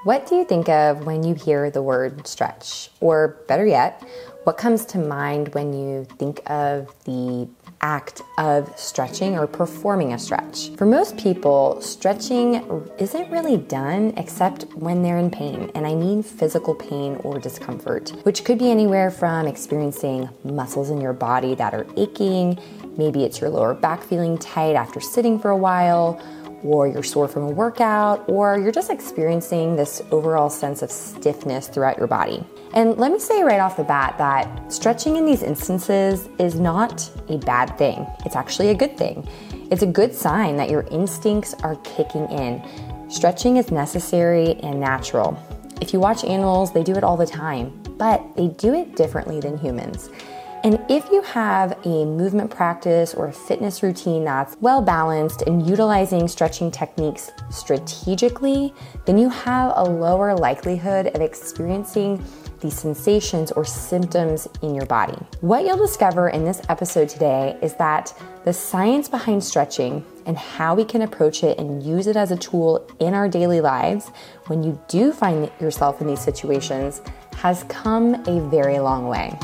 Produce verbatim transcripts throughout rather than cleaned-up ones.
What do you think of when you hear the word stretch? Or better yet, what comes to mind when you think of the act of stretching or performing a stretch? For most people, stretching isn't really done except when they're in pain, and I mean physical pain or discomfort, which could be anywhere from experiencing muscles in your body that are aching, maybe it's your lower back feeling tight after sitting for a while, or you're sore from a workout, or you're just experiencing this overall sense of stiffness throughout your body. And let me say right off the bat that stretching in these instances is not a bad thing. It's actually a good thing. It's a good sign that your instincts are kicking in. Stretching is necessary and natural. If you watch animals, they do it all the time, but they do it differently than humans. And if you have a movement practice or a fitness routine that's well balanced and utilizing stretching techniques strategically, then you have a lower likelihood of experiencing these sensations or symptoms in your body. What you'll discover in this episode today is that the science behind stretching and how we can approach it and use it as a tool in our daily lives when you do find yourself in these situations has come a very long way.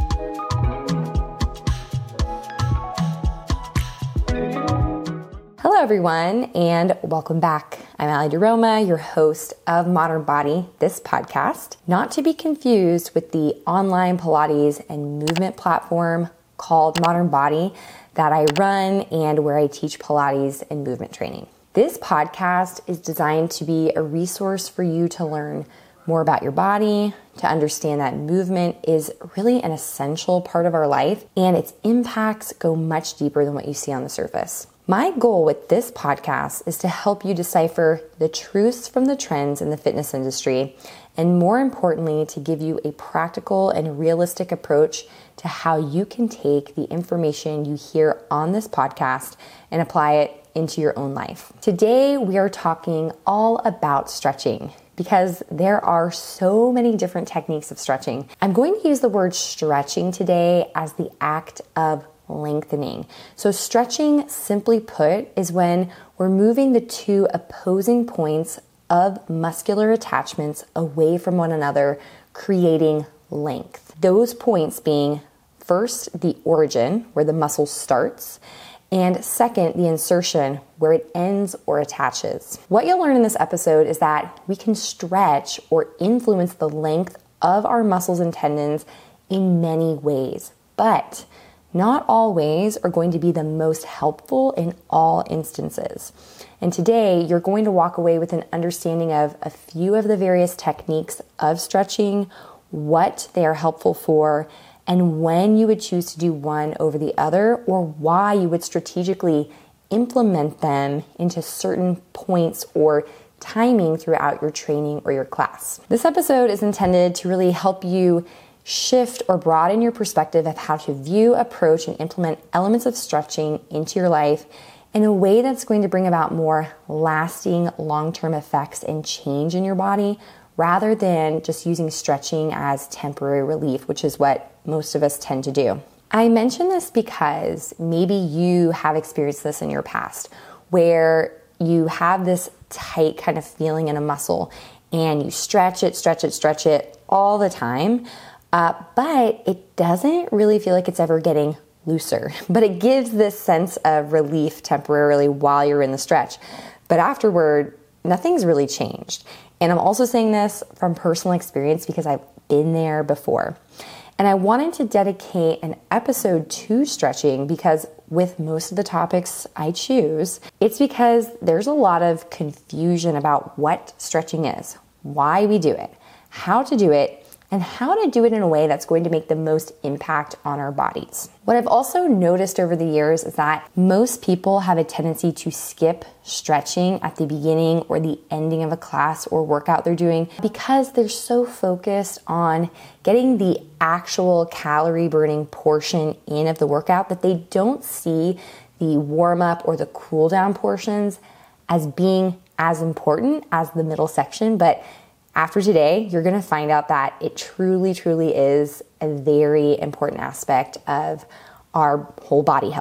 Hello everyone, and welcome back. I'm Allie DeRoma, your host of Modern Body, this podcast, not to be confused with the online Pilates and movement platform called Modern Body that I run and where I teach Pilates and movement training. This podcast is designed to be a resource for you to learn more about your body, to understand that movement is really an essential part of our life, and its impacts go much deeper than what you see on the surface. My goal with this podcast is to help you decipher the truths from the trends in the fitness industry, and more importantly, to give you a practical and realistic approach to how you can take the information you hear on this podcast and apply it into your own life. Today, we are talking all about stretching because there are so many different techniques of stretching. I'm going to use the word stretching today as the act of lengthening. So stretching, simply put, is when we're moving the two opposing points of muscular attachments away from one another, creating length. Those points being first the origin, where the muscle starts, and second, the insertion, where it ends or attaches. What you'll learn in this episode is that we can stretch or influence the length of our muscles and tendons in many ways, but not all ways are going to be the most helpful in all instances. And today, you're going to walk away with an understanding of a few of the various techniques of stretching, what they are helpful for, and when you would choose to do one over the other, or why you would strategically implement them into certain points or timing throughout your training or your class. This episode is intended to really help you shift or broaden your perspective of how to view, approach, and implement elements of stretching into your life in a way that's going to bring about more lasting long-term effects and change in your body, rather than just using stretching as temporary relief, which is what most of us tend to do. I mention this because maybe you have experienced this in your past, where you have this tight kind of feeling in a muscle and you stretch it, stretch it, stretch it all the time. Uh, but it doesn't really feel like it's ever getting looser, but it gives this sense of relief temporarily while you're in the stretch. But afterward, nothing's really changed. And I'm also saying this from personal experience because I've been there before. And I wanted to dedicate an episode to stretching because with most of the topics I choose, it's because there's a lot of confusion about what stretching is, why we do it, how to do it, and how to do it in a way that's going to make the most impact on our bodies. What I've also noticed over the years is that most people have a tendency to skip stretching at the beginning or the ending of a class or workout they're doing because they're so focused on getting the actual calorie burning portion in of the workout that they don't see the warm up or the cool down portions as being as important as the middle section. But after today, you're going to find out that it truly, truly is a very important aspect of our whole body health.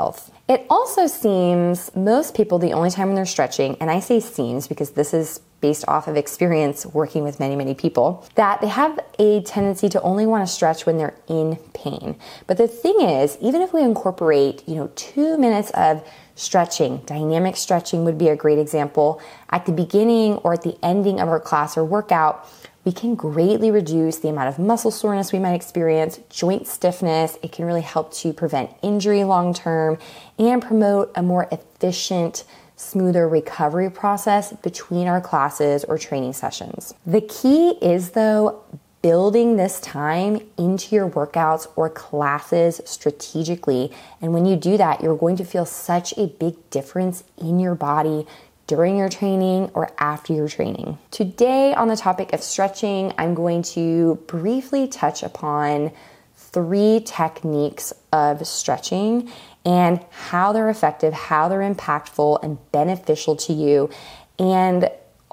It also seems most people, the only time when they're stretching, and I say seems because this is based off of experience working with many, many people, that they have a tendency to only want to stretch when they're in pain. But the thing is, even if we incorporate, you know, two minutes of stretching, dynamic stretching would be a great example, at the beginning or at the ending of our class or workout, we can greatly reduce the amount of muscle soreness we might experience, joint stiffness. It can really help to prevent injury long term and promote a more efficient, smoother recovery process between our classes or training sessions. The key is, though, building this time into your workouts or classes strategically. And when you do that, you're going to feel such a big difference in your body during your training or after your training. Today, on the topic of stretching, I'm going to briefly touch upon three techniques of stretching and how they're effective, how they're impactful and beneficial to you, and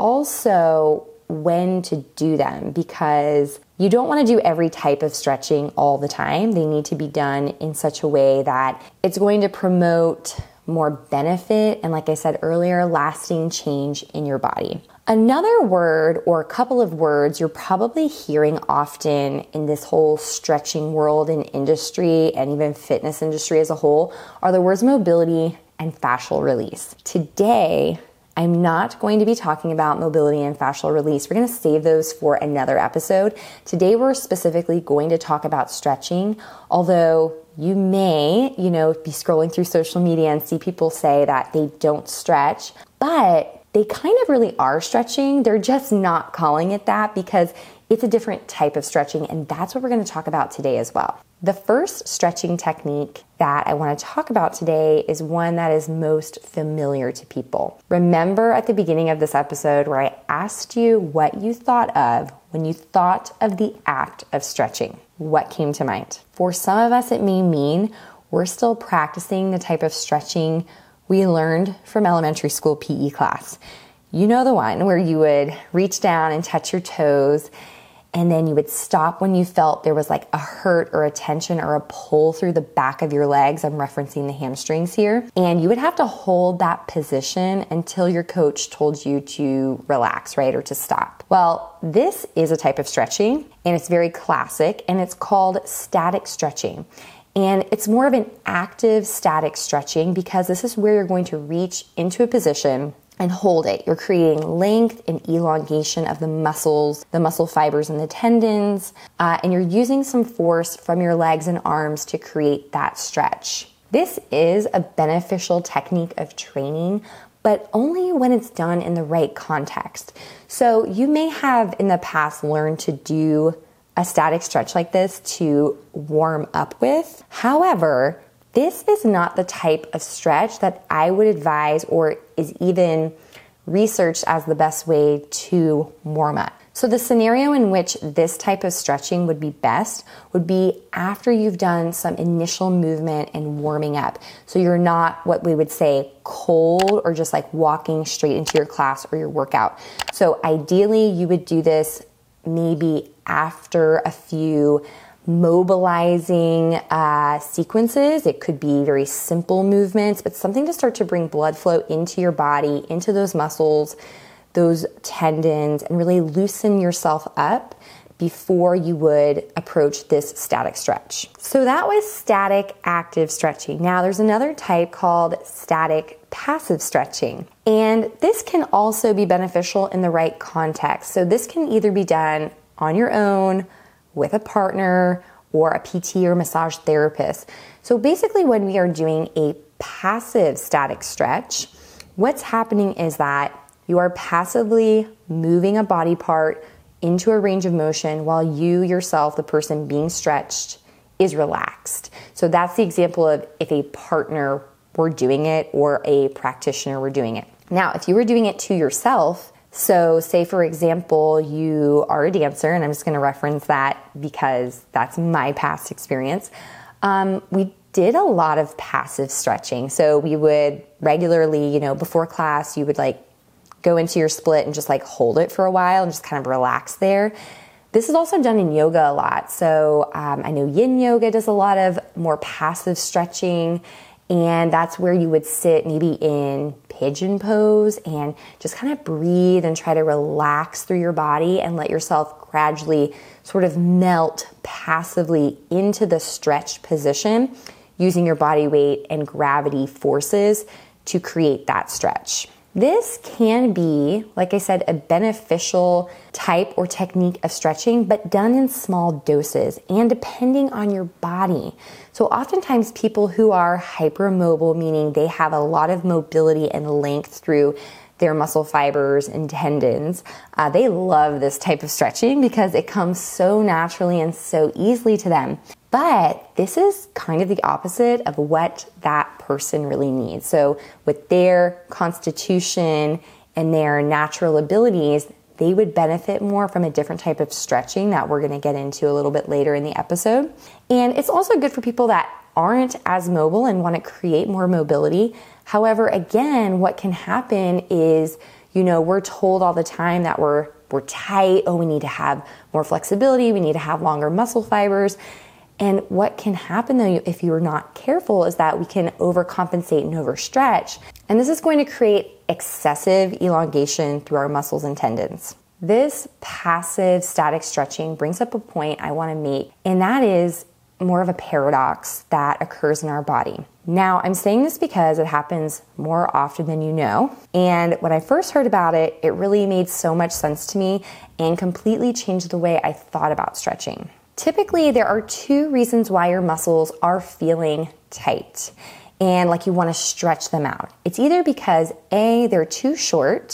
also when to do them, because you don't want to do every type of stretching all the time. They need to be done in such a way that it's going to promote more benefit and, like I said earlier, lasting change in your body. Another word or a couple of words you're probably hearing often in this whole stretching world and industry and even fitness industry as a whole are the words mobility and fascial release. Today, I'm not going to be talking about mobility and fascial release. We're going to save those for another episode. Today, we're specifically going to talk about stretching, although you may, you know, be scrolling through social media and see people say that they don't stretch, but they kind of really are stretching. They're just not calling it that because it's a different type of stretching, and that's what we're going to talk about today as well. The first stretching technique that I want to talk about today is one that is most familiar to people. Remember at the beginning of this episode where I asked you what you thought of when you thought of the act of stretching? What came to mind? For some of us, it may mean we're still practicing the type of stretching we learned from elementary school P E class. You know, the one where you would reach down and touch your toes, and then you would stop when you felt there was like a hurt or a tension or a pull through the back of your legs. I'm referencing the hamstrings here. And you would have to hold that position until your coach told you to relax, right? Or to stop. Well, this is a type of stretching, and it's very classic, and it's called static stretching. And it's more of an active static stretching because this is where you're going to reach into a position and hold it. You're creating length and elongation of the muscles, the muscle fibers and the tendons, uh, and you're using some force from your legs and arms to create that stretch. This is a beneficial technique of training, but only when it's done in the right context. So you may have in the past learned to do a static stretch like this to warm up with. However, this is not the type of stretch that I would advise or is even researched as the best way to warm up. So the scenario in which this type of stretching would be best would be after you've done some initial movement and warming up. So you're not what we would say cold or just like walking straight into your class or your workout. So ideally you would do this maybe after a few mobilizing uh, sequences. It could be very simple movements, but something to start to bring blood flow into your body, into those muscles, those tendons, and really loosen yourself up before you would approach this static stretch. So that was static active stretching. Now there's another type called static passive stretching. And this can also be beneficial in the right context. So this can either be done on your own, with a partner, or a P T or massage therapist. So basically when we are doing a passive static stretch, what's happening is that you are passively moving a body part into a range of motion while you yourself, the person being stretched, is relaxed. So that's the example of if a partner were doing it or a practitioner were doing it. Now, if you were doing it to yourself, so say for example, you are a dancer, and I'm just gonna reference that because that's my past experience. Um, we did a lot of passive stretching. So we would regularly, you know, before class, you would like go into your split and just like hold it for a while and just kind of relax there. This is also done in yoga a lot. So um, I know yin yoga does a lot of more passive stretching. And that's where you would sit maybe in pigeon pose and just kind of breathe and try to relax through your body and let yourself gradually sort of melt passively into the stretched position using your body weight and gravity forces to create that stretch. This can be, like I said, a beneficial type or technique of stretching, but done in small doses and depending on your body. So oftentimes people who are hypermobile, meaning they have a lot of mobility and length through their muscle fibers and tendons, uh, they love this type of stretching because it comes so naturally and so easily to them. But this is kind of the opposite of what that person really needs. So with their constitution and their natural abilities, they would benefit more from a different type of stretching that we're going to get into a little bit later in the episode. And it's also good for people that aren't as mobile and want to create more mobility. However, again, what can happen is, you know, we're told all the time that we're we're tight. Oh, we need to have more flexibility. We need to have longer muscle fibers. And what can happen though, if you're not careful, is that we can overcompensate and overstretch. And this is going to create excessive elongation through our muscles and tendons. This passive static stretching brings up a point I want to make, and that is more of a paradox that occurs in our body. Now, I'm saying this because it happens more often than you know. And when I first heard about it, it really made so much sense to me and completely changed the way I thought about stretching. Typically, there are two reasons why your muscles are feeling tight and like you want to stretch them out. It's either because A, they're too short,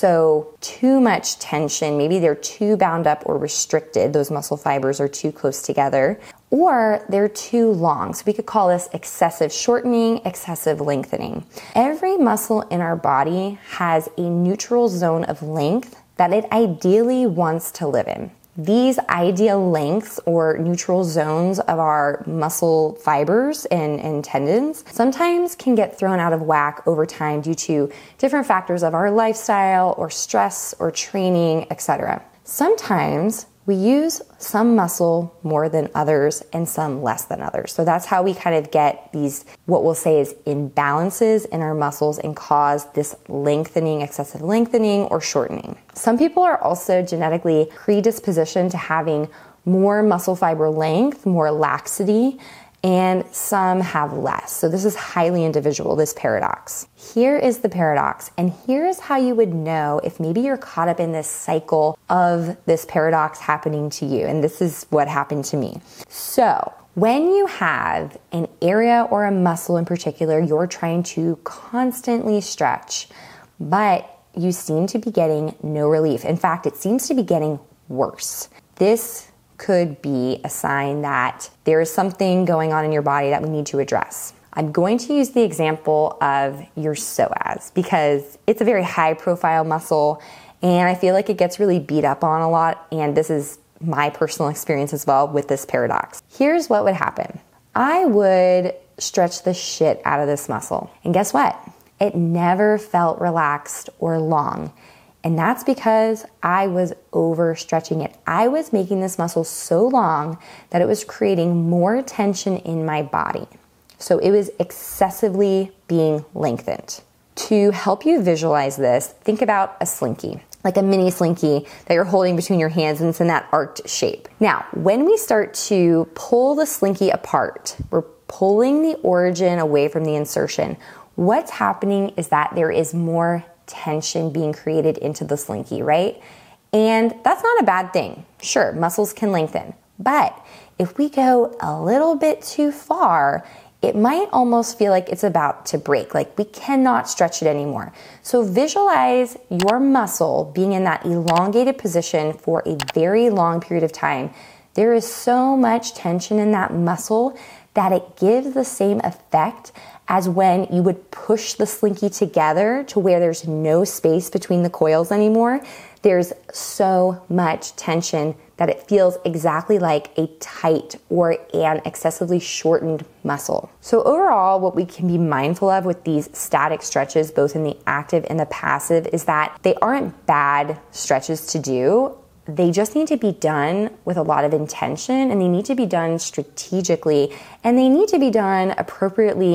so too much tension, maybe they're too bound up or restricted, those muscle fibers are too close together, or they're too long. So we could call this excessive shortening, excessive lengthening. Every muscle in our body has a neutral zone of length that it ideally wants to live in. These ideal lengths or neutral zones of our muscle fibers and, and tendons sometimes can get thrown out of whack over time due to different factors of our lifestyle or stress or training, et cetera. Sometimes we use some muscle more than others and some less than others. So that's how we kind of get these, what we'll say is imbalances in our muscles and cause this lengthening, excessive lengthening or shortening. Some people are also genetically predispositioned to having more muscle fiber length, more laxity, and some have less. So this is highly individual, this paradox. Here is the paradox, and here's how you would know if maybe you're caught up in this cycle of this paradox happening to you. And this is what happened to me. So when you have an area or a muscle in particular you're trying to constantly stretch, but you seem to be getting no relief. In fact, it seems to be getting worse. This could be a sign that there is something going on in your body that we need to address. I'm going to use the example of your psoas because it's a very high profile muscle and I feel like it gets really beat up on a lot, and this is my personal experience as well with this paradox. Here's what would happen. I would stretch the shit out of this muscle, and guess what? It never felt relaxed or long. And that's because I was overstretching it. I was making this muscle so long that it was creating more tension in my body. So it was excessively being lengthened. To help you visualize this, think about a slinky, like a mini slinky that you're holding between your hands, and it's in that arced shape. Now, when we start to pull the slinky apart, we're pulling the origin away from the insertion. What's happening is that there is more tension being created into the slinky, right? And that's not a bad thing. Sure, muscles can lengthen, but if we go a little bit too far, it might almost feel like it's about to break, like we cannot stretch it anymore. So visualize your muscle being in that elongated position for a very long period of time. There is so much tension in that muscle that it gives the same effect as when you would push the slinky together to where there's no space between the coils anymore. There's so much tension that it feels exactly like a tight or an excessively shortened muscle. So overall, what we can be mindful of with these static stretches, both in the active and the passive, is that they aren't bad stretches to do. They just need to be done with a lot of intention, and they need to be done strategically, and they need to be done appropriately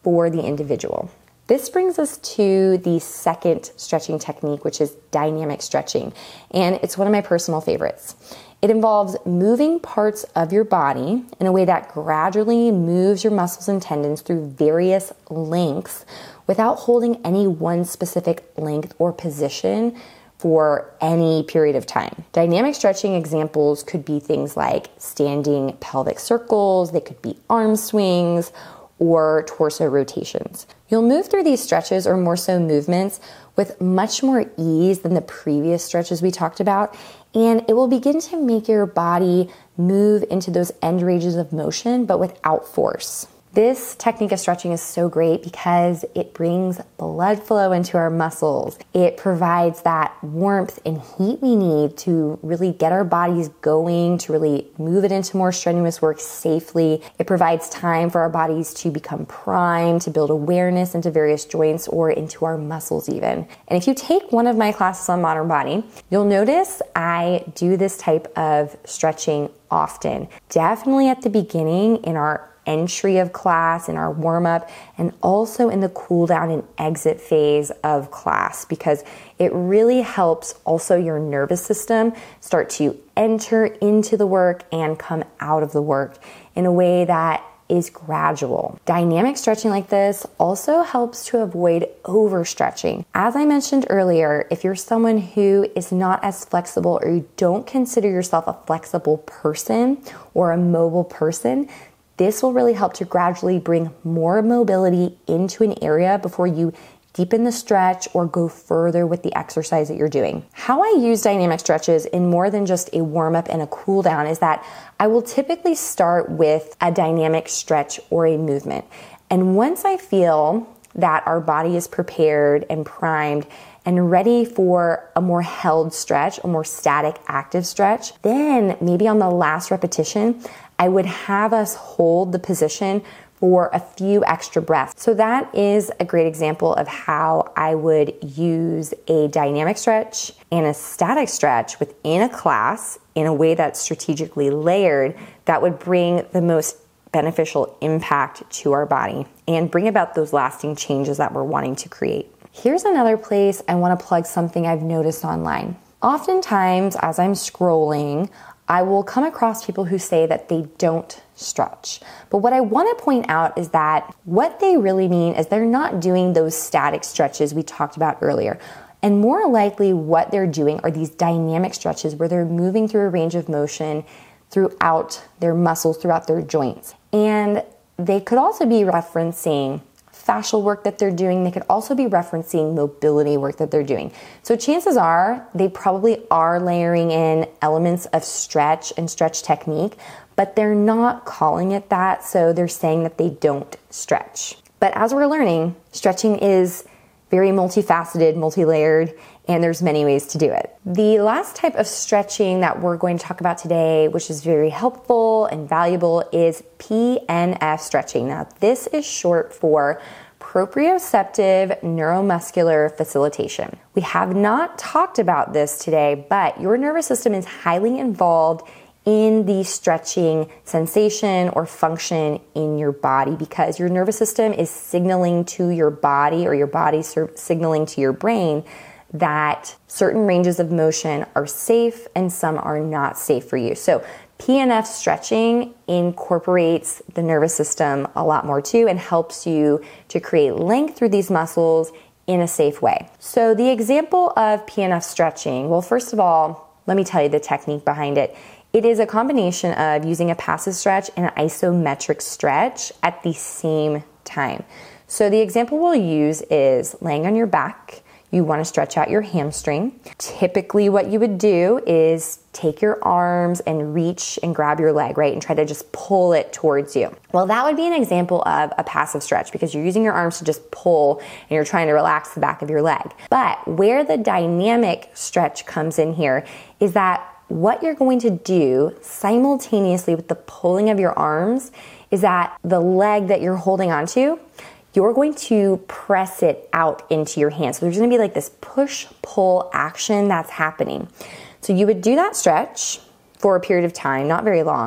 for the individual. This brings us to the second stretching technique, which is dynamic stretching, and it's one of my personal favorites. It involves moving parts of your body in a way that gradually moves your muscles and tendons through various lengths without holding any one specific length or position for any period of time. Dynamic stretching examples could be things like standing pelvic circles, they could be arm swings, or torso rotations. You'll move through these stretches, or more so movements, with much more ease than the previous stretches we talked about, and it will begin to make your body move into those end ranges of motion, but without force. This technique of stretching is so great because it brings blood flow into our muscles. It provides that warmth and heat we need to really get our bodies going, to really move it into more strenuous work safely. It provides time for our bodies to become primed, to build awareness into various joints or into our muscles even. And if you take one of my classes on Modern Body, you'll notice I do this type of stretching often. Definitely at the beginning in our entry of class, in our warm-up, and also in the cool down and exit phase of class, because it really helps also your nervous system start to enter into the work and come out of the work in a way that is gradual. Dynamic stretching like this also helps to avoid overstretching. As I mentioned earlier, if you're someone who is not as flexible, or you don't consider yourself a flexible person or a mobile person, this will really help to gradually bring more mobility into an area before you deepen the stretch or go further with the exercise that you're doing. How I use dynamic stretches in more than just a warm-up and a cool down is that I will typically start with a dynamic stretch or a movement. And once I feel that our body is prepared and primed and ready for a more held stretch, a more static active stretch, then maybe on the last repetition, I would have us hold the position for a few extra breaths. So that is a great example of how I would use a dynamic stretch and a static stretch within a class in a way that's strategically layered that would bring the most beneficial impact to our body and bring about those lasting changes that we're wanting to create. Here's another place I want to plug something I've noticed online. Oftentimes, as I'm scrolling, I will come across people who say that they don't stretch. But what I want to point out is that what they really mean is they're not doing those static stretches we talked about earlier. And more likely what they're doing are these dynamic stretches where they're moving through a range of motion throughout their muscles, throughout their joints. And they could also be referencing fascial work that they're doing. They could also be referencing mobility work that they're doing. So chances are they probably are layering in elements of stretch and stretch technique, but they're not calling it that. So they're saying that they don't stretch. But as we're learning, stretching is very multifaceted, multi-layered, and there's many ways to do it. The last type of stretching that we're going to talk about today, which is very helpful and valuable, is P N F stretching. Now, this is short for proprioceptive neuromuscular facilitation. We have not talked about this today, but your nervous system is highly involved in the stretching sensation or function in your body because your nervous system is signaling to your body or your body signaling to your brain that certain ranges of motion are safe and some are not safe for you. So P N F stretching incorporates the nervous system a lot more too and helps you to create length through these muscles in a safe way. So the example of P N F stretching, well, first of all, let me tell you the technique behind it. It is a combination of using a passive stretch and an isometric stretch at the same time. So the example we'll use is laying on your back. You want to stretch out your hamstring. Typically what you would do is take your arms and reach and grab your leg, right? And try to just pull it towards you. Well, that would be an example of a passive stretch because you're using your arms to just pull and you're trying to relax the back of your leg. But where the dynamic stretch comes in here is that what you're going to do simultaneously with the pulling of your arms is that the leg that you're holding onto, you're going to press it out into your hand. So there's going to be like this push-pull action that's happening. So you would do that stretch for a period of time, not very long,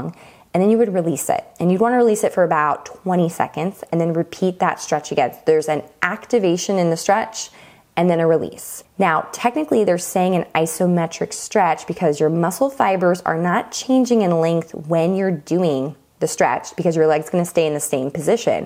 and then you would release it. And you'd want to release it for about twenty seconds and then repeat that stretch again. So there's an activation in the stretch and then a release. Now, technically they're saying an isometric stretch because your muscle fibers are not changing in length when you're doing the stretch because your leg's going to stay in the same position.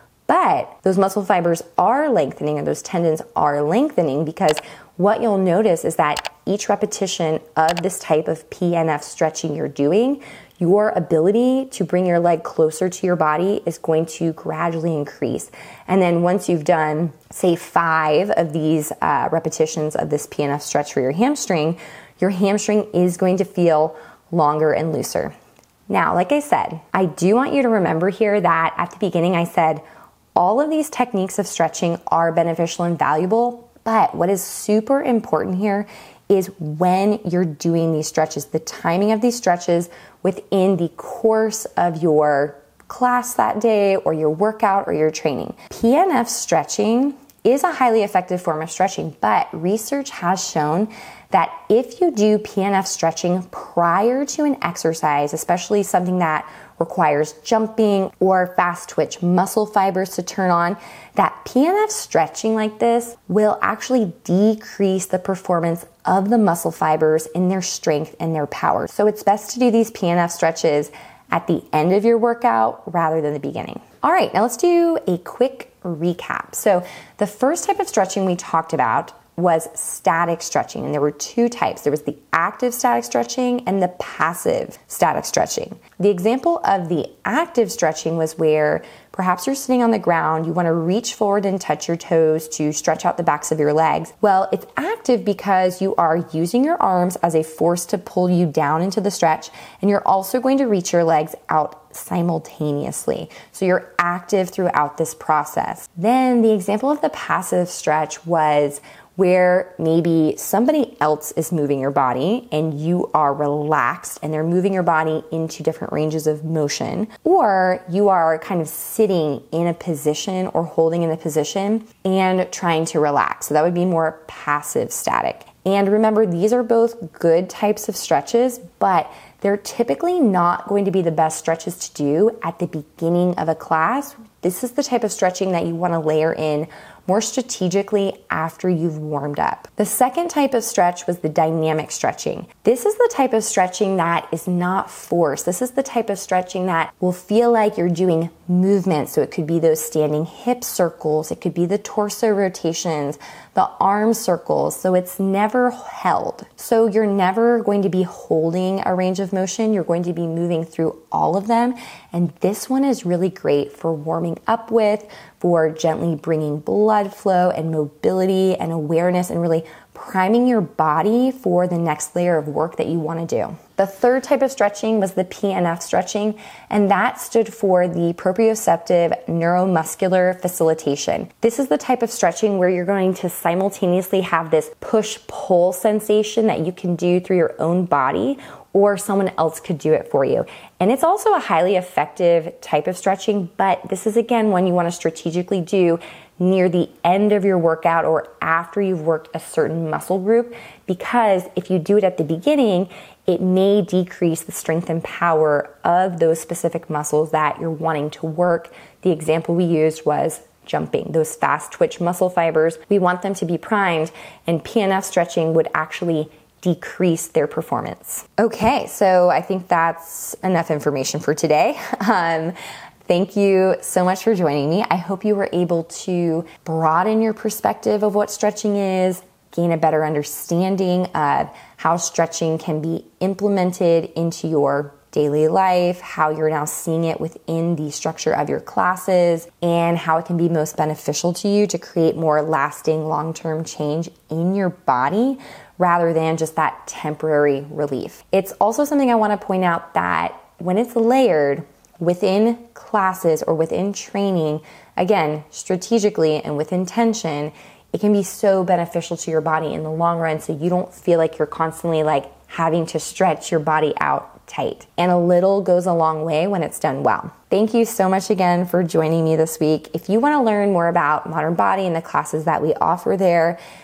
But those muscle fibers are lengthening, or those tendons are lengthening, because what you'll notice is that each repetition of this type of P N F stretching you're doing, your ability to bring your leg closer to your body is going to gradually increase. And then once you've done, say, five of these uh, repetitions of this P N F stretch for your hamstring, your hamstring is going to feel longer and looser. Now, like I said, I do want you to remember here that at the beginning I said all of these techniques of stretching are beneficial and valuable, but what is super important here is when you're doing these stretches, the timing of these stretches within the course of your class that day or your workout or your training. P N F stretching is a highly effective form of stretching, but research has shown that if you do P N F stretching prior to an exercise, especially something that requires jumping or fast twitch muscle fibers to turn on, that P N F stretching like this will actually decrease the performance of the muscle fibers in their strength and their power. So it's best to do these P N F stretches at the end of your workout rather than the beginning. All right, now let's do a quick recap. So the first type of stretching we talked about was static stretching, and there were two types. There was the active static stretching and the passive static stretching. The example of the active stretching was where perhaps you're sitting on the ground, you want to reach forward and touch your toes to stretch out the backs of your legs. Well, it's active because you are using your arms as a force to pull you down into the stretch, and you're also going to reach your legs out simultaneously. So you're active throughout this process. Then the example of the passive stretch was where maybe somebody else is moving your body and you are relaxed and they're moving your body into different ranges of motion, or you are kind of sitting in a position or holding in a position and trying to relax. So that would be more passive static. And remember, these are both good types of stretches, but they're typically not going to be the best stretches to do at the beginning of a class. This is the type of stretching that you want to layer in more strategically after you've warmed up. The second type of stretch was the dynamic stretching. This is the type of stretching that is not forced. This is the type of stretching that will feel like you're doing movement. So it could be those standing hip circles, it could be the torso rotations, the arm circles. So it's never held. So you're never going to be holding a range of motion. You're going to be moving through all of them. And this one is really great for warming up with, for gently bringing blood flow and mobility and awareness and really priming your body for the next layer of work that you want to do. The third type of stretching was the P N F stretching, and that stood for the proprioceptive neuromuscular facilitation. This is the type of stretching where you're going to simultaneously have this push-pull sensation that you can do through your own body, or someone else could do it for you. And it's also a highly effective type of stretching, but this is again one you want to strategically do near the end of your workout or after you've worked a certain muscle group, because if you do it at the beginning, it may decrease the strength and power of those specific muscles that you're wanting to work. The example we used was jumping, those fast twitch muscle fibers. We want them to be primed, and P N F stretching would actually decrease their performance. Okay, so I think that's enough information for today. Um, Thank you so much for joining me. I hope you were able to broaden your perspective of what stretching is, gain a better understanding of how stretching can be implemented into your daily life, how you're now seeing it within the structure of your classes, and how it can be most beneficial to you to create more lasting long-term change in your body rather than just that temporary relief. It's also something I want to point out that when it's layered within classes or within training, again, strategically and with intention, it can be so beneficial to your body in the long run, so you don't feel like you're constantly like having to stretch your body out tight. And a little goes a long way when it's done well. Thank you so much again for joining me this week. If you want to learn more about Modern Body and the classes that we offer there,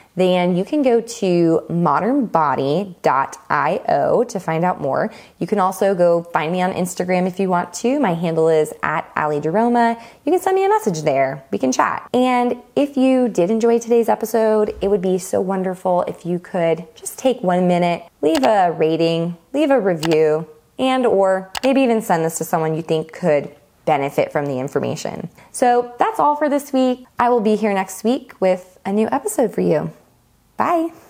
then you can go to modern body dot io to find out more. You can also go find me on Instagram if you want to. My handle is at Ali DeRoma. You can send me a message there. We can chat. And if you did enjoy today's episode, it would be so wonderful if you could just take one minute, leave a rating, leave a review, and or maybe even send this to someone you think could benefit from the information. So that's all for this week. I will be here next week with a new episode for you. Bye.